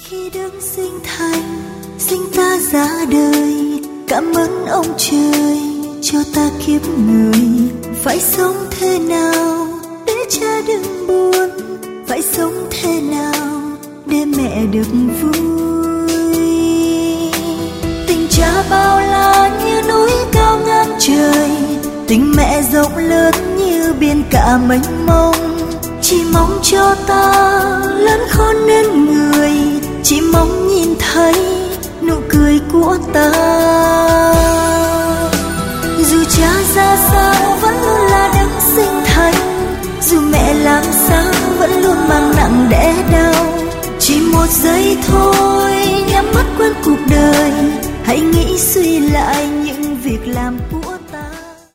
khi đấng sinh thành sinh ta ra đời. Cảm ơn ông trời cho ta kiếp người. Phải sống thế nào để cha đừng buồn, phải sống thế nào để mẹ được vui. Tình cha bao la như núi cao ngang trời, tình mẹ rộng lớn như biển cả mênh mông. Chỉ mong cho ta lớn khôn nên người, chỉ mong nhìn thấy nụ cười của ta. Dù cha ra sao vẫn luôn là đấng sinh thành, dù mẹ làm sao vẫn luôn mang nặng đẻ đau. Chỉ một giây thôi nhắm mắt quên cuộc đời, hãy nghĩ suy lại những việc làm của